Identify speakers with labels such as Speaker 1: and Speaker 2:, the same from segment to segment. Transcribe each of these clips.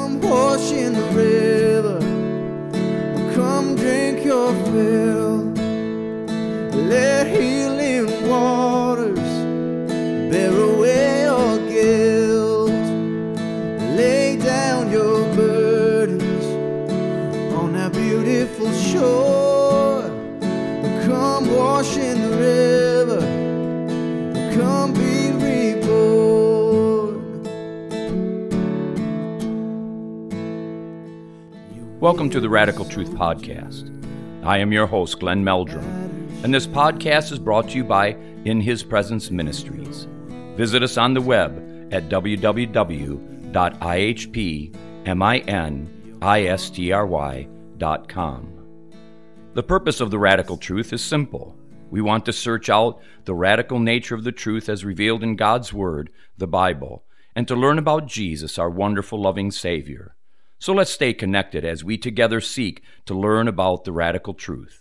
Speaker 1: Come wash in the river, come drink your fill. Let healing waters bear away your guilt. Lay down your burdens on that beautiful shore. Come wash in the river, come be reborn.
Speaker 2: Welcome to the Radical Truth Podcast. I am your host, Glenn Meldrum, and this podcast is brought to you by In His Presence Ministries. Visit us on the web at www.ihpministry.com. The purpose of the Radical Truth is simple. We want to search out the radical nature of the truth as revealed in God's Word, the Bible, and to learn about Jesus, our wonderful, loving Savior. So let's stay connected as we together seek to learn about the radical truth.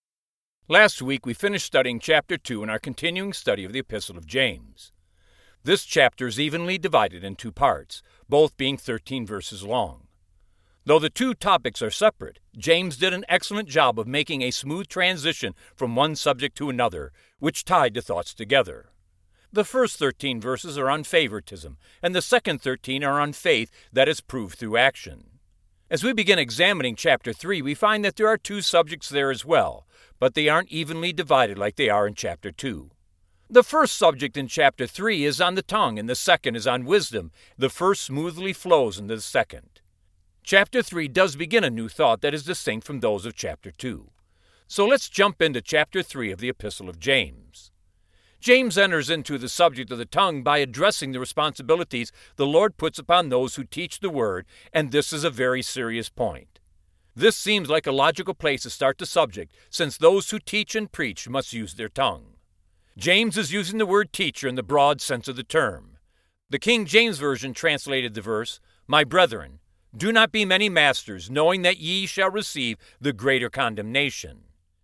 Speaker 2: Last week we finished studying chapter 2 in our continuing study of the Epistle of James. This chapter is evenly divided in two parts, both being 13 verses long. Though the two topics are separate, James did an excellent job of making a smooth transition from one subject to another, which tied the thoughts together. The first 13 verses are on favoritism, and the second 13 are on faith that is proved through action. As we begin examining chapter 3, we find that there are two subjects there as well, but they aren't evenly divided like they are in chapter 2. The first subject in chapter 3 is on the tongue, and the second is on wisdom. The first smoothly flows into the second. Chapter 3 does begin a new thought that is distinct from those of chapter 2. So let's jump into chapter 3 of the Epistle of James. James enters into the subject of the tongue by addressing the responsibilities the Lord puts upon those who teach the Word, and this is a very serious point. This seems like a logical place to start the subject, since those who teach and preach must use their tongue. James is using the word teacher in the broad sense of the term. The King James Version translated the verse, "My brethren, do not be many masters, knowing that ye shall receive the greater condemnation."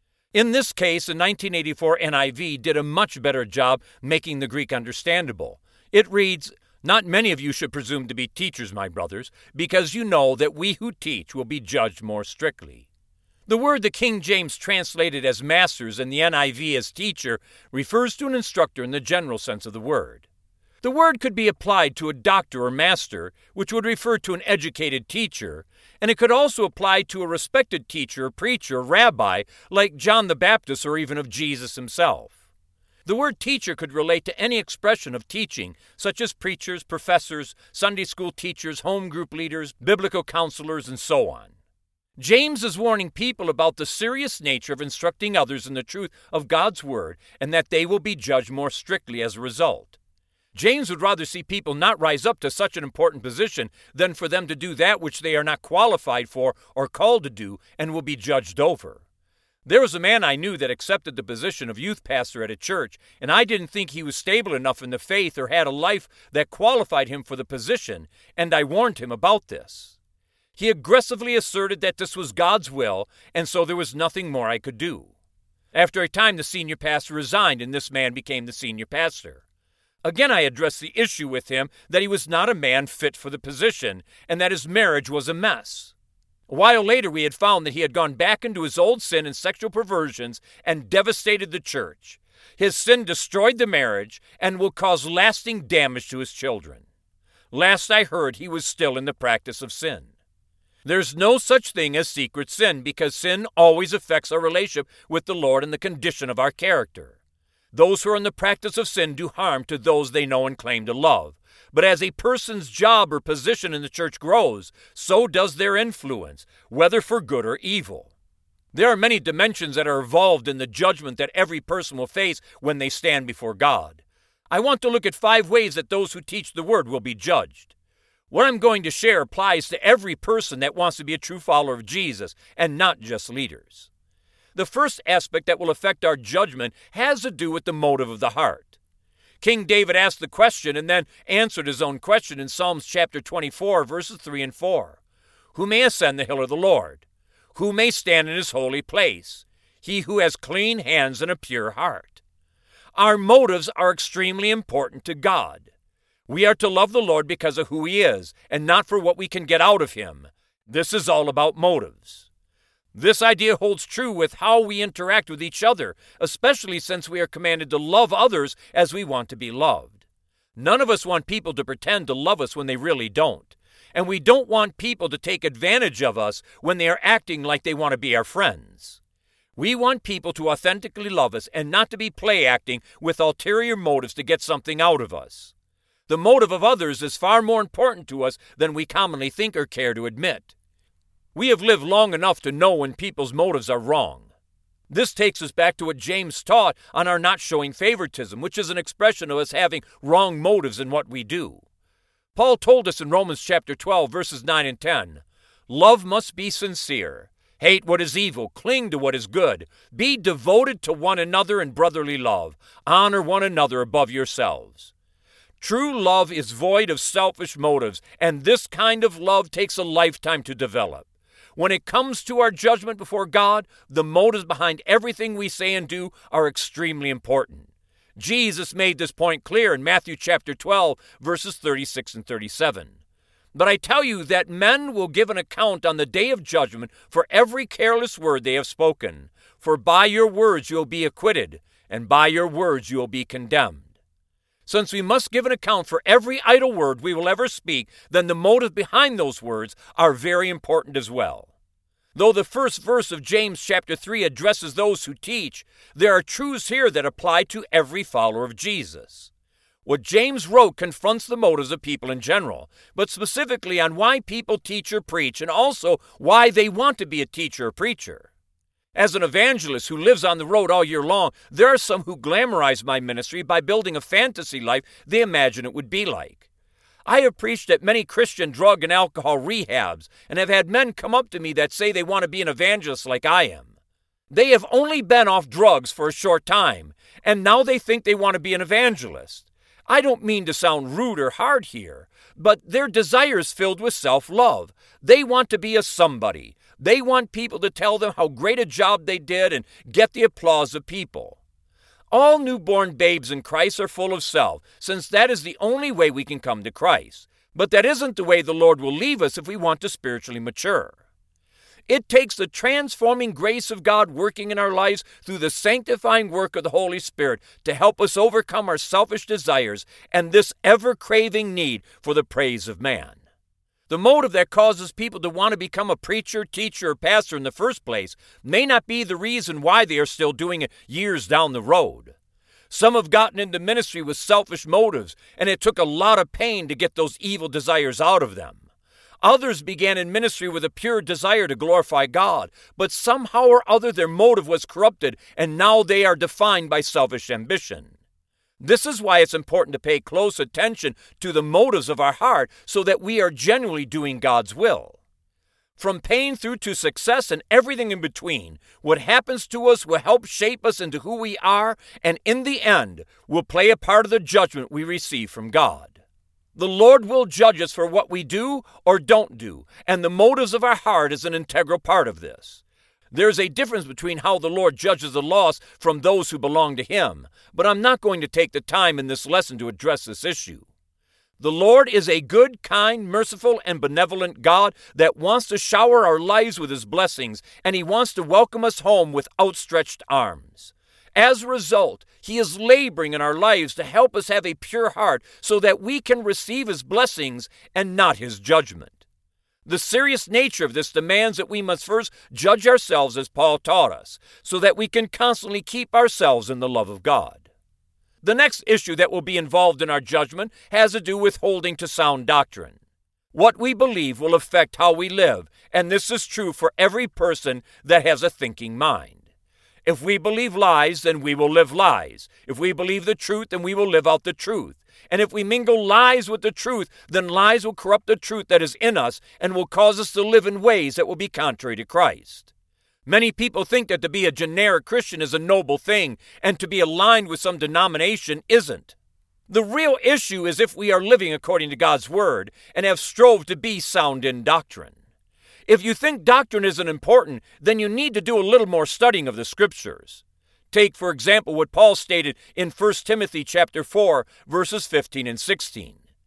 Speaker 2: In this case, the 1984 NIV did a much better job making the Greek understandable. It reads, "Not many of you should presume to be teachers, my brothers, because you know that we who teach will be judged more strictly." The word the King James translated as masters and the NIV as teacher refers to an instructor in the general sense of the word. The word could be applied to a doctor or master, which would refer to an educated teacher, and it could also apply to a respected teacher or preacher or rabbi like John the Baptist or even of Jesus himself. The word teacher could relate to any expression of teaching, such as preachers, professors, Sunday school teachers, home group leaders, biblical counselors, and so on. James is warning people about the serious nature of instructing others in the truth of God's Word and that they will be judged more strictly as a result. James would rather see people not rise up to such an important position than for them to do that which they are not qualified for or called to do and will be judged over. There was a man I knew that accepted the position of youth pastor at a church, and I didn't think he was stable enough in the faith or had a life that qualified him for the position, and I warned him about this. He aggressively asserted that this was God's will, and so there was nothing more I could do. After a time, the senior pastor resigned, and this man became the senior pastor. Again, I addressed the issue with him that he was not a man fit for the position, and that his marriage was a mess. A while later, we had found that he had gone back into his old sin and sexual perversions and devastated the church. His sin destroyed the marriage and will cause lasting damage to his children. Last I heard, he was still in the practice of sin. There's no such thing as secret sin because sin always affects our relationship with the Lord and the condition of our character. Those who are in the practice of sin do harm to those they know and claim to love. But as a person's job or position in the church grows, so does their influence, whether for good or evil. There are many dimensions that are involved in the judgment that every person will face when they stand before God. I want to look at 5 ways that those who teach the Word will be judged. What I'm going to share applies to every person that wants to be a true follower of Jesus, and not just leaders. The first aspect that will affect our judgment has to do with the motive of the heart. King David asked the question and then answered his own question in Psalms chapter 24, verses 3 and 4. Who may ascend the hill of the Lord? Who may stand in his holy place? He who has clean hands and a pure heart. Our motives are extremely important to God.
Speaker 3: We are to love the Lord because of who He is, and not for what we can get out of Him. This is all about motives. This idea holds true with how we interact with each other, especially since we are commanded to love others as we want to be loved. None of us want people to pretend to love us when they really don't. And we don't want people to take advantage of us when they are acting like they want to be our friends. We want people to authentically love us and not to be play acting with ulterior motives to get something out of us. The motive of others is far more important to us than we commonly think or care to admit. We have lived long enough to know when people's motives are wrong. This takes us back to what James taught on our not showing favoritism, which is an expression of us having wrong motives in what we do. Paul told us in Romans chapter 12, verses 9 and 10, "Love must be sincere. Hate what is evil. Cling to what is good. Be devoted to one another in brotherly love. Honor one another above yourselves." True love is void of selfish motives, and this kind of love takes a lifetime to develop. When it comes to our judgment before God, the motives behind everything we say and do are extremely important. Jesus made this point clear in Matthew chapter 12, verses 36 and 37. "But I tell you that men will give an account on the day of judgment for every careless word they have spoken. For by your words you will be acquitted, and by your words you will be condemned." Since we must give an account for every idle word we will ever speak, then the motive behind those words are very important as well. Though the first verse of James chapter 3 addresses those who teach, there are truths here that apply to every follower of Jesus. What James wrote confronts the motives of people in general, but specifically on why people teach or preach, and also why they want to be a teacher or preacher. As an evangelist who lives on the road all year long, there are some who glamorize my ministry by building a fantasy life they imagine it would be like. I have preached at many Christian drug and alcohol rehabs and have had men come up to me that say they want to be an evangelist like I am. They have only been off drugs for a short time, and now they think they want to be an evangelist. I don't mean to sound rude or hard here, but their desire is filled with self-love. They want to be a somebody. They want people to tell them how great a job they did and get the applause of people. All newborn babes in Christ are full of self, since that is the only way we can come to Christ. But that isn't the way the Lord will leave us if we want to spiritually mature. It takes the transforming grace of God working in our lives through the sanctifying work of the Holy Spirit to help us overcome our selfish desires and this ever-craving need for the praise of man. The motive that causes people to want to become a preacher, teacher, or pastor in the first place may not be the reason why they are still doing it years down the road. Some have gotten into ministry with selfish motives, and it took a lot of pain to get those evil desires out of them. Others began in ministry with a pure desire to glorify God, but somehow or other their motive was corrupted, and now they are defined by selfish ambition. This is why it's important to pay close attention to the motives of our heart so that we are genuinely doing God's will. From pain through to success and everything in between, what happens to us will help shape us into who we are, and in the end, will play a part of the judgment we receive from God. The Lord will judge us for what we do or don't do, and the motives of our heart is an integral part of this. There's a difference between how the Lord judges the lost from those who belong to Him, but I'm not going to take the time in this lesson to address this issue. The Lord is a good, kind, merciful, and benevolent God that wants to shower our lives with His blessings, and He wants to welcome us home with outstretched arms. As a result, He is laboring in our lives to help us have a pure heart so that we can receive His blessings and not His judgment. The serious nature of this demands that we must first judge ourselves as Paul taught us, so that we can constantly keep ourselves in the love of God. The next issue that will be involved in our judgment has to do with holding to sound doctrine. What we believe will affect how we live, and this is true for every person that has a thinking mind. If we believe lies, then we will live lies. If we believe the truth, then we will live out the truth. And if we mingle lies with the truth, then lies will corrupt the truth that is in us and will cause us to live in ways that will be contrary to Christ. Many people think that to be a generic Christian is a noble thing, and to be aligned with some denomination isn't. The real issue is if we are living according to God's Word and have strove to be sound in doctrine. If you think doctrine isn't important, then you need to do a little more studying of the Scriptures. Take, for example, what Paul stated in 1 Timothy chapter 4, verses 15 and 16.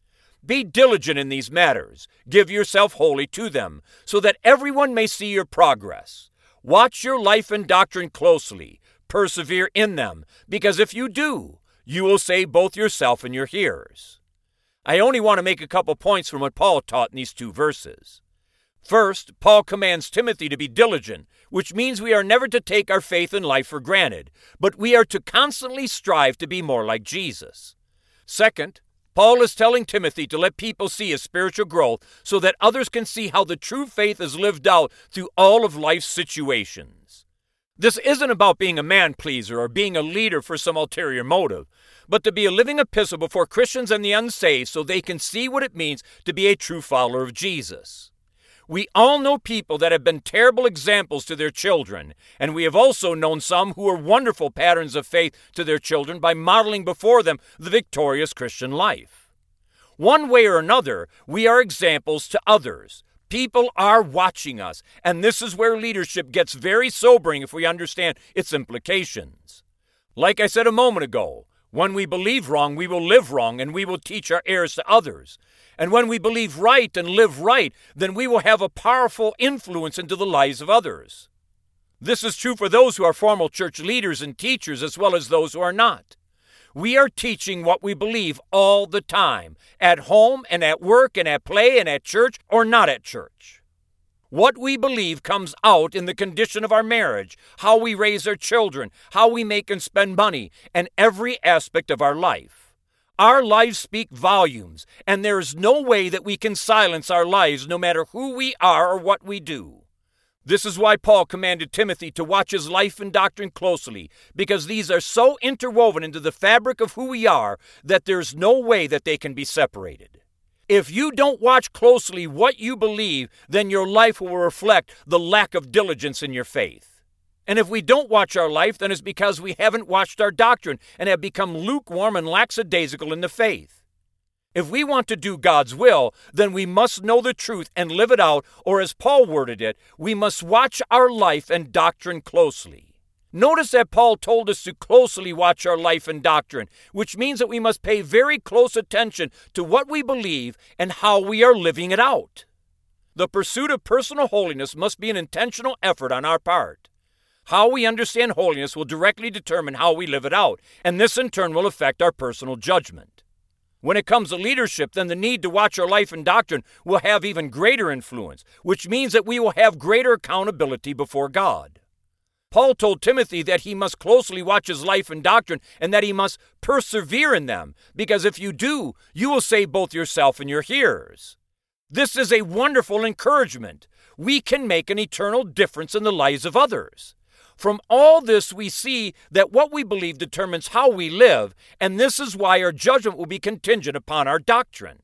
Speaker 3: Be diligent in these matters. Give yourself wholly to them, so that everyone may see your progress. Watch your life and doctrine closely. Persevere in them, because if you do, you will save both yourself and your hearers. I only want to make a couple points from what Paul taught in these 2 verses. First, Paul commands Timothy to be diligent, which means we are never to take our faith and life for granted, but we are to constantly strive to be more like Jesus. Second, Paul is telling Timothy to let people see his spiritual growth so that others can see how the true faith is lived out through all of life's situations. This isn't about being a man-pleaser or being a leader for some ulterior motive, but to be a living epistle before Christians and the unsaved so they can see what it means to be a true follower of Jesus. We all know people that have been terrible examples to their children, and we have also known some who are wonderful patterns of faith to their children by modeling before them the victorious Christian life. One way or another, we are examples to others. People are watching us, and this is where leadership gets very sobering if we understand its implications. Like I said a moment ago, when we believe wrong, we will live wrong, and we will teach our errors to others. And when we believe right and live right, then we will have a powerful influence into the lives of others. This is true for those who are formal church leaders and teachers as well as those who are not. We are teaching what we believe all the time, at home and at work and at play and at church or not at church. What we believe comes out in the condition of our marriage, how we raise our children, how we make and spend money, and every aspect of our life. Our lives speak volumes, and there is no way that we can silence our lives no matter who we are or what we do. This is why Paul commanded Timothy to watch his life and doctrine closely, because these are so interwoven into the fabric of who we are that there's no way that they can be separated. If you don't watch closely what you believe, then your life will reflect the lack of diligence in your faith. And if we don't watch our life, then it's because we haven't watched our doctrine and have become lukewarm and lackadaisical in the faith. If we want to do God's will, then we must know the truth and live it out, or as Paul worded it, we must watch our life and doctrine closely. Notice that Paul told us to closely watch our life and doctrine, which means that we must pay very close attention to what we believe and how we are living it out. The pursuit of personal holiness must be an intentional effort on our part. How we understand holiness will directly determine how we live it out, and this in turn will affect our personal judgment. When it comes to leadership, then the need to watch our life and doctrine will have even greater influence, which means that we will have greater accountability before God. Paul told Timothy that he must closely watch his life and doctrine and that he must persevere in them, because if you do, you will save both yourself and your hearers. This is a wonderful encouragement. We can make an eternal difference in the lives of others. From all this, we see that what we believe determines how we live, and this is why our judgment will be contingent upon our doctrine.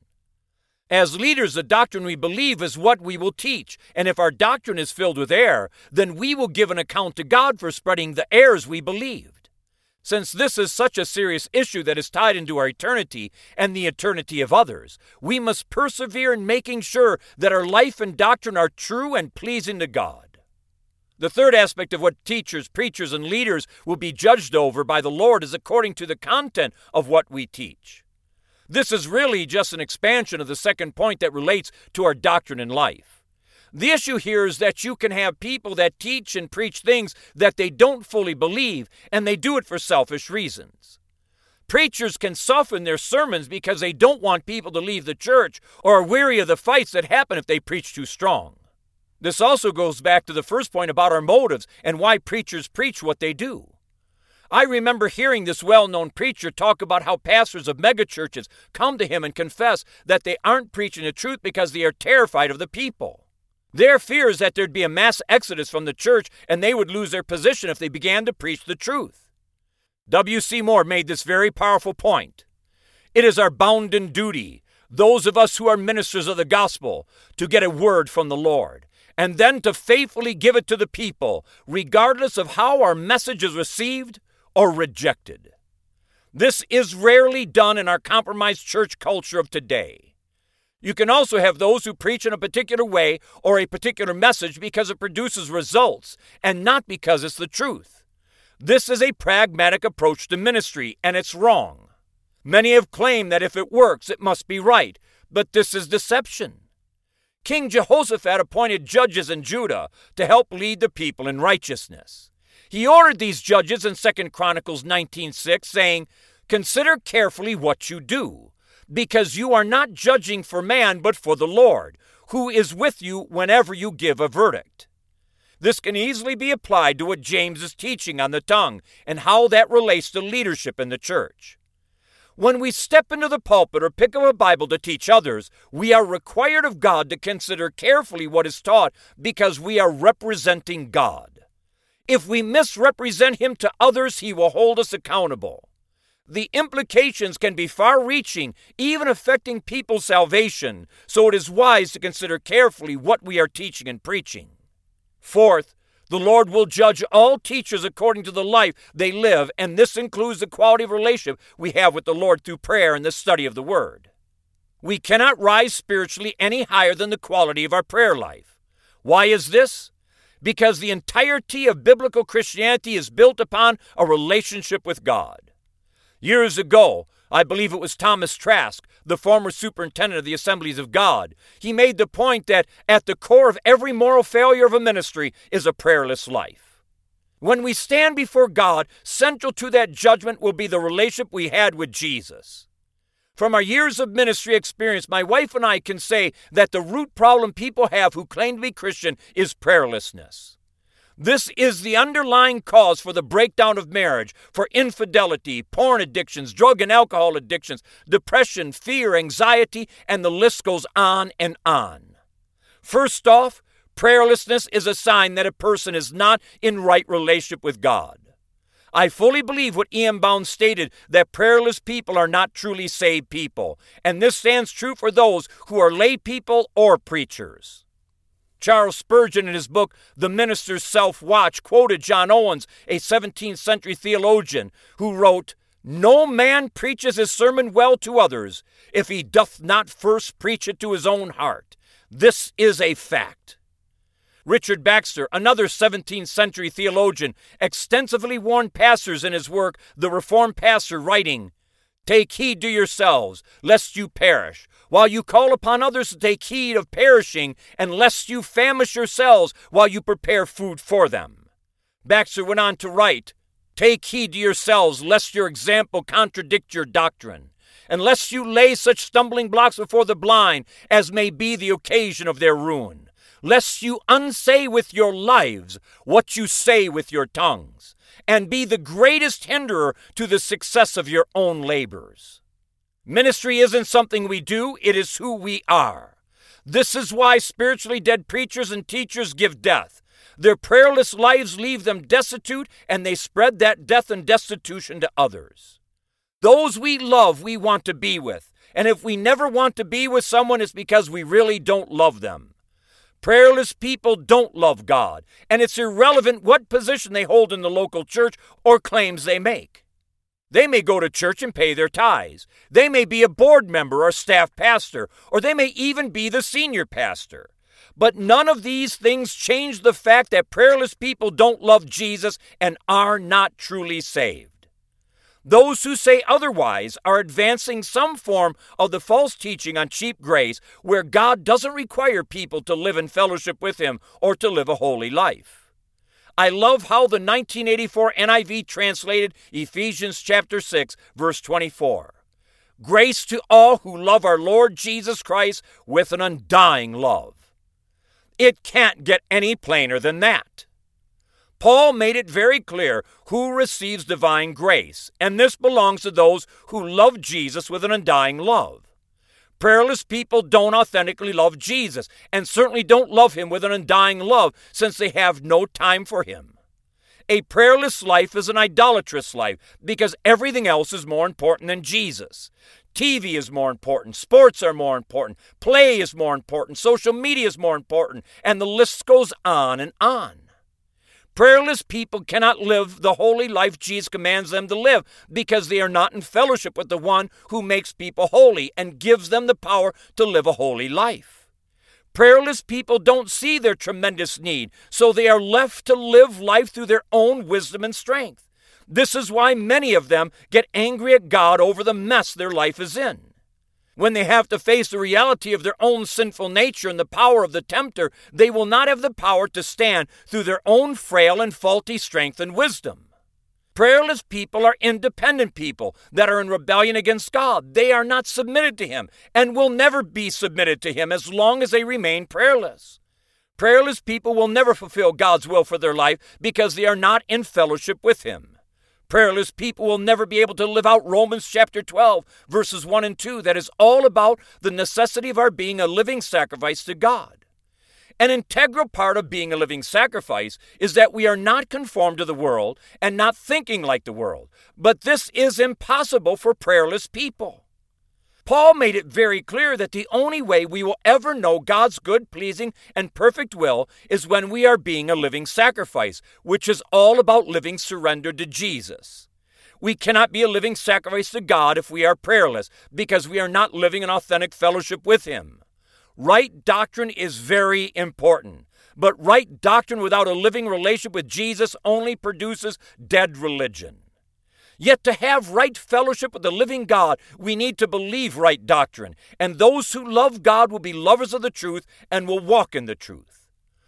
Speaker 3: As leaders, the doctrine we believe is what we will teach, and if our doctrine is filled with error, then we will give an account to God for spreading the errors we believed. Since this is such a serious issue that is tied into our eternity and the eternity of others, we must persevere in making sure that our life and doctrine are true and pleasing to God. The third aspect of what teachers, preachers, and leaders will be judged over by the Lord is according to the content of what we teach. This is really just an expansion of the second point that relates to our doctrine in life. The issue here is that you can have people that teach and preach things that they don't fully believe, and they do it for selfish reasons. Preachers can soften their sermons because they don't want people to leave the church or are weary of the fights that happen if they preach too strong. This also goes back to the first point about our motives and why preachers preach what they do. I remember hearing this well-known preacher talk about how pastors of megachurches come to him and confess that they aren't preaching the truth because they are terrified of the people. Their fear is that there'd be a mass exodus from the church and they would lose their position if they began to preach the truth. W.C. Moore made this very powerful point. It is our bounden duty, those of us who are ministers of the gospel, to get a word from the Lord, and then to faithfully give it to the people, regardless of how our message is received or rejected. This is rarely done in our compromised church culture of today. You can also have those who preach in a particular way or a particular message because it produces results, and not because it's the truth. This is a pragmatic approach to ministry, and it's wrong. Many have claimed that if it works, it must be right, But this is deception. King Jehoshaphat appointed judges in Judah to help lead the people in righteousness. He ordered these judges in 2 Chronicles 19:6, saying, "Consider carefully what you do, because you are not judging for man but for the Lord, who is with you whenever you give a verdict." This can easily be applied to what James is teaching on the tongue and how that relates to leadership in the church. When we step into the pulpit or pick up a Bible to teach others, we are required of God to consider carefully what is taught because we are representing God. If we misrepresent Him to others, He will hold us accountable. The implications can be far-reaching, even affecting people's salvation, so it is wise to consider carefully what we are teaching and preaching. Fourth, the Lord will judge all teachers according to the life they live, and this includes the quality of relationship we have with the Lord through prayer and the study of the Word. We cannot rise spiritually any higher than the quality of our prayer life. Why is this? Because the entirety of biblical Christianity is built upon a relationship with God. Years ago, I believe it was Thomas Trask, the former superintendent of the Assemblies of God, he made the point that at the core of every moral failure of a ministry is a prayerless life. When we stand before God, central to that judgment will be the relationship we had with Jesus. From our years of ministry experience, my wife and I can say that the root problem people have who claim to be Christian is prayerlessness. This is the underlying cause for the breakdown of marriage, for infidelity, porn addictions, drug and alcohol addictions, depression, fear, anxiety, and the list goes on and on. First off, prayerlessness is a sign that a person is not in right relationship with God. I fully believe what E.M. Bounds stated, that prayerless people are not truly saved people, and this stands true for those who are lay people or preachers. Charles Spurgeon, in his book, The Minister's Self-Watch, quoted John Owens, a 17th century theologian, who wrote, "No man preaches his sermon well to others, if he doth not first preach it to his own heart. This is a fact." Richard Baxter, another 17th century theologian, extensively warned pastors in his work, The Reformed Pastor, writing, "Take heed to yourselves, lest you perish, while you call upon others to take heed of perishing, and lest you famish yourselves while you prepare food for them." Baxter went on to write, "Take heed to yourselves, lest your example contradict your doctrine, and lest you lay such stumbling blocks before the blind as may be the occasion of their ruin, lest you unsay with your lives what you say with your tongues, and be the greatest hinderer to the success of your own labors." Ministry isn't something we do, it is who we are. This is why spiritually dead preachers and teachers give death. Their prayerless lives leave them destitute, and they spread that death and destitution to others. Those we love, we want to be with, and if we never want to be with someone, it's because we really don't love them. Prayerless people don't love God, and it's irrelevant what position they hold in the local church or claims they make. They may go to church and pay their tithes. They may be a board member or staff pastor, or they may even be the senior pastor. But none of these things change the fact that prayerless people don't love Jesus and are not truly saved. Those who say otherwise are advancing some form of the false teaching on cheap grace, where God doesn't require people to live in fellowship with Him or to live a holy life. I love how the 1984 NIV translated Ephesians chapter 6, verse 24. "Grace to all who love our Lord Jesus Christ with an undying love." It can't get any plainer than that. Paul made it very clear who receives divine grace, and this belongs to those who love Jesus with an undying love. Prayerless people don't authentically love Jesus, and certainly don't love Him with an undying love, since they have no time for Him. A prayerless life is an idolatrous life, because everything else is more important than Jesus. TV is more important, sports are more important, play is more important, social media is more important, and the list goes on and on. Prayerless people cannot live the holy life Jesus commands them to live because they are not in fellowship with the one who makes people holy and gives them the power to live a holy life. Prayerless people don't see their tremendous need, so they are left to live life through their own wisdom and strength. This is why many of them get angry at God over the mess their life is in. When they have to face the reality of their own sinful nature and the power of the tempter, they will not have the power to stand through their own frail and faulty strength and wisdom. Prayerless people are independent people that are in rebellion against God. They are not submitted to Him and will never be submitted to Him as long as they remain prayerless. Prayerless people will never fulfill God's will for their life because they are not in fellowship with Him. Prayerless people will never be able to live out Romans chapter 12, verses 1 and 2, that is all about the necessity of our being a living sacrifice to God. An integral part of being a living sacrifice is that we are not conformed to the world and not thinking like the world. But this is impossible for prayerless people. Paul made it very clear that the only way we will ever know God's good, pleasing, and perfect will is when we are being a living sacrifice, which is all about living surrendered to Jesus. We cannot be a living sacrifice to God if we are prayerless, because we are not living in authentic fellowship with Him. Right doctrine is very important, but right doctrine without a living relationship with Jesus only produces dead religion. Yet to have right fellowship with the living God, we need to believe right doctrine, and those who love God will be lovers of the truth and will walk in the truth.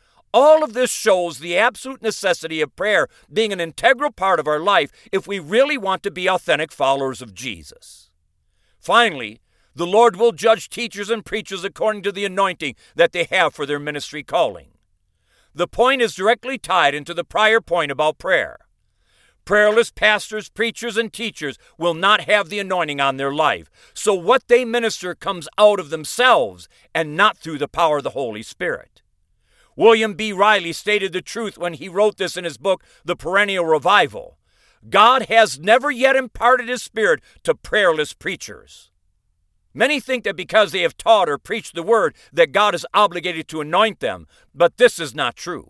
Speaker 3: All of this shows the absolute necessity of prayer being an integral part of our life if we really want to be authentic followers of Jesus. Finally, the Lord will judge teachers and preachers according to the anointing that they have for their ministry calling. The point is directly tied into the prior point about prayer. Prayerless pastors, preachers, and teachers will not have the anointing on their life, so what they minister comes out of themselves and not through the power of the Holy Spirit. William B. Riley stated the truth when he wrote this in his book, The Perennial Revival. God has never yet imparted His Spirit to prayerless preachers. Many think that because they have taught or preached the Word that God is obligated to anoint them, but this is not true.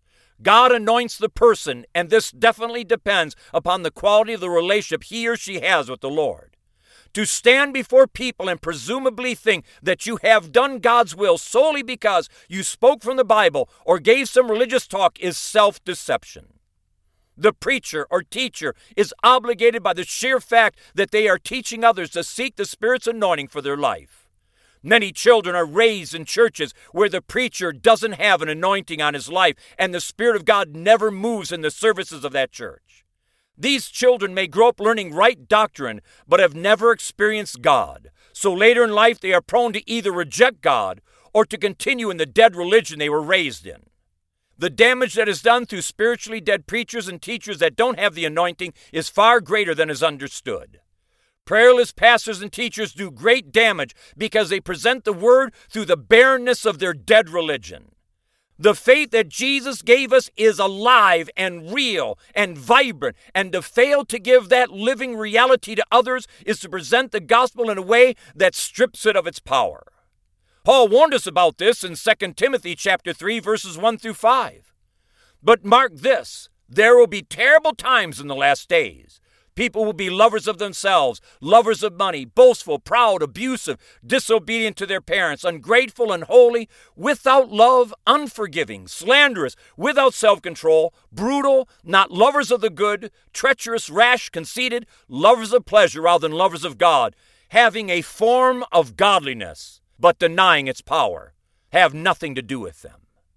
Speaker 3: God anoints the person, and this definitely depends upon the quality of the relationship he or she has with the Lord. To stand before people and presumably think that you have done God's will solely because you spoke from the Bible or gave some religious talk is self-deception. The preacher or teacher is obligated by the sheer fact that they are teaching others to seek the Spirit's anointing for their life. Many children are raised in churches where the preacher doesn't have an anointing on his life and the Spirit of God never moves in the services of that church. These children may grow up learning right doctrine but have never experienced God. So later in life they are prone to either reject God or to continue in the dead religion they were raised in. The damage that is done through spiritually dead preachers and teachers that don't have the anointing is far greater than is understood. Prayerless pastors and teachers do great damage because they present the Word through the barrenness of their dead religion. The faith that Jesus gave us is alive and real and vibrant, and to fail to give that living reality to others is to present the gospel in a way that strips it of its power. Paul warned us about this in 2 Timothy chapter 3, verses 1 through 5. But mark this, there will be terrible times in the last days. People will be lovers of themselves, lovers of money, boastful, proud, abusive, disobedient to their parents, ungrateful, unholy, without love, unforgiving, slanderous, without self-control, brutal, not lovers of the good, treacherous, rash, conceited, lovers of pleasure rather than lovers of God, having a form of godliness, but denying its power, have nothing to do with them.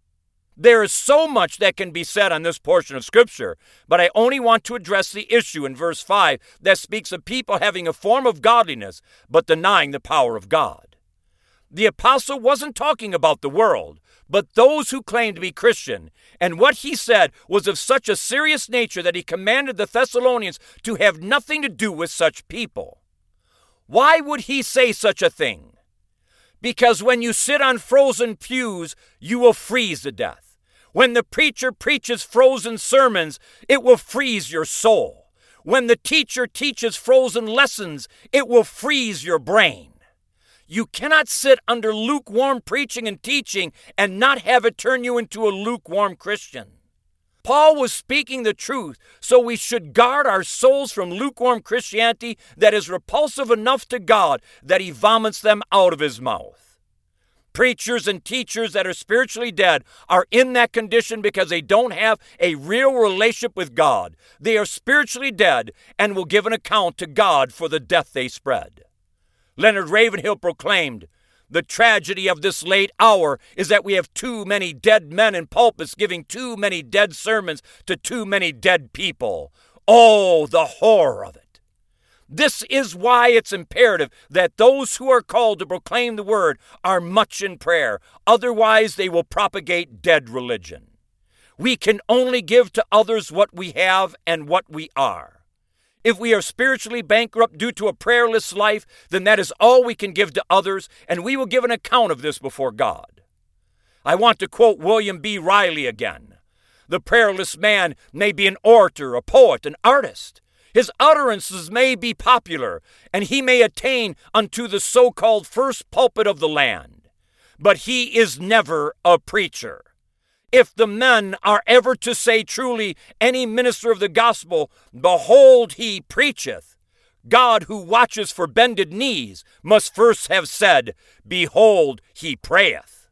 Speaker 3: There is so much that can be said on this portion of Scripture, but I only want to address the issue in verse 5 that speaks of people having a form of godliness, but denying the power of God. The apostle wasn't talking about the world, but those who claim to be Christian, and what he said was of such a serious nature that he commanded the Thessalonians to have nothing to do with such people. Why would he say such a thing? Because when you sit on frozen pews, you will freeze to death. When the preacher preaches frozen sermons, it will freeze your soul. When the teacher teaches frozen lessons, it will freeze your brain. You cannot sit under lukewarm preaching and teaching and not have it turn you into a lukewarm Christian. Paul was speaking the truth, so we should guard our souls from lukewarm Christianity that is repulsive enough to God that He vomits them out of His mouth. Preachers and teachers that are spiritually dead are in that condition because they don't have a real relationship with God. They are spiritually dead and will give an account to God for the death they spread. Leonard Ravenhill proclaimed, "The tragedy of this late hour is that we have too many dead men in pulpits giving too many dead sermons to too many dead people. Oh, the horror of it." This is why it's imperative that those who are called to proclaim the word are much in prayer. Otherwise, they will propagate dead religion. We can only give to others what we have and what we are. If we are spiritually bankrupt due to a prayerless life, then that is all we can give to others, and we will give an account of this before God. I want to quote William B. Riley again. The prayerless man may be an orator, a poet, an artist. His utterances may be popular, and he may attain unto the so-called first pulpit of the land. But he is never a preacher. If the men are ever to say truly, any minister of the gospel, "Behold, he preacheth," God, who watches for bended knees, must first have said, "Behold, he prayeth."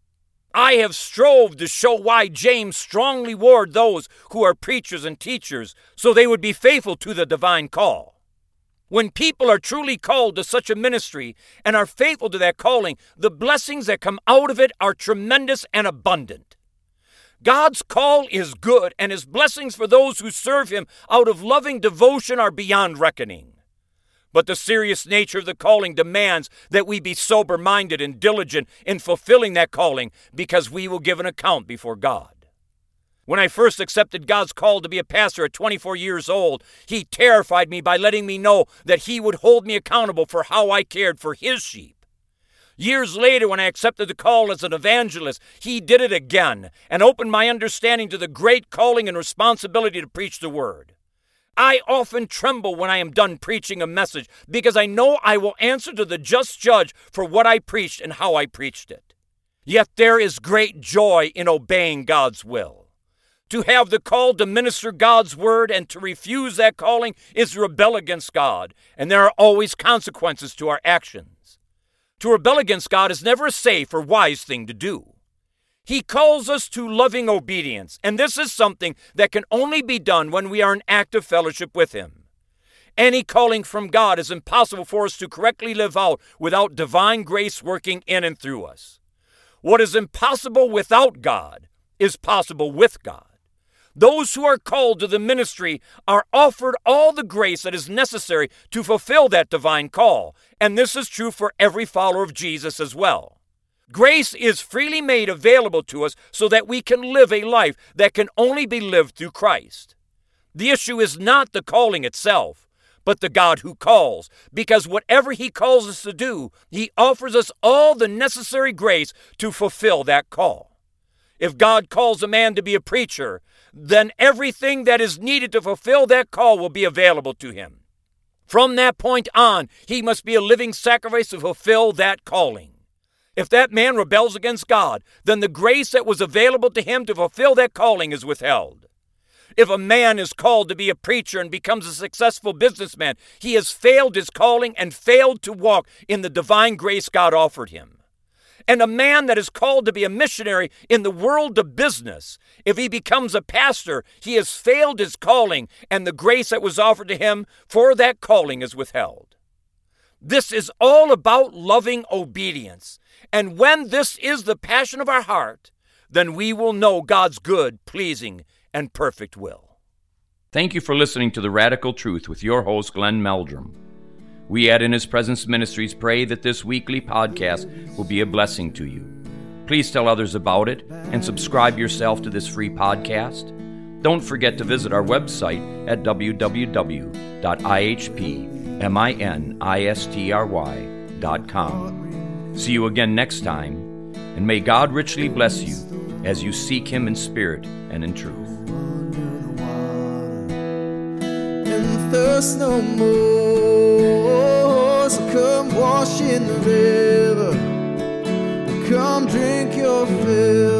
Speaker 3: I have strove to show why James strongly warned those who are preachers and teachers, so they would be faithful to the divine call. When people are truly called to such a ministry and are faithful to that calling, the blessings that come out of it are tremendous and abundant. God's call is good, and his blessings for those who serve him out of loving devotion are beyond reckoning. But the serious nature of the calling demands that we be sober-minded and diligent in fulfilling that calling, because we will give an account before God. When I first accepted God's call to be a pastor at 24 years old, he terrified me by letting me know that he would hold me accountable for how I cared for his sheep. Years later, when I accepted the call as an evangelist, he did it again and opened my understanding to the great calling and responsibility to preach the word. I often tremble when I am done preaching a message because I know I will answer to the just judge for what I preached and how I preached it. Yet there is great joy in obeying God's will. To have the call to minister God's word and to refuse that calling is to rebel against God, and there are always consequences to our actions. To rebel against God is never a safe or wise thing to do. He calls us to loving obedience, and this is something that can only be done when we are in active fellowship with him. Any calling from God is impossible for us to correctly live out without divine grace working in and through us. What is impossible without God is possible with God. Those who are called to the ministry are offered all the grace that is necessary to fulfill that divine call, and this is true for every follower of Jesus as well. Grace is freely made available to us so that we can live a life that can only be lived through Christ. The issue is not the calling itself, but the God who calls, because whatever he calls us to do, he offers us all the necessary grace to fulfill that call. If God calls a man to be a preacher, then everything that is needed to fulfill that call will be available to him. From that point on, he must be a living sacrifice to fulfill that calling. If that man rebels against God, then the grace that was available to him to fulfill that calling is withheld. If a man is called to be a preacher and becomes a successful businessman, he has failed his calling and failed to walk in the divine grace God offered him. And a man that is called to be a missionary in the world of business, if he becomes a pastor, he has failed his calling, and the grace that was offered to him for that calling is withheld. This is all about loving obedience. And when this is the passion of our heart, then we will know God's good, pleasing, and perfect will.
Speaker 2: Thank you for listening to The Radical Truth with your host, Glenn Meldrum. We at In His Presence Ministries pray that this weekly podcast will be a blessing to you. Please tell others about it and subscribe yourself to this free podcast. Don't forget to visit our website at www.ihpministry.com. See you again next time, and may God richly bless you as you seek him in spirit and in truth.
Speaker 1: And thirst no more, so come wash in the river, come drink your fill.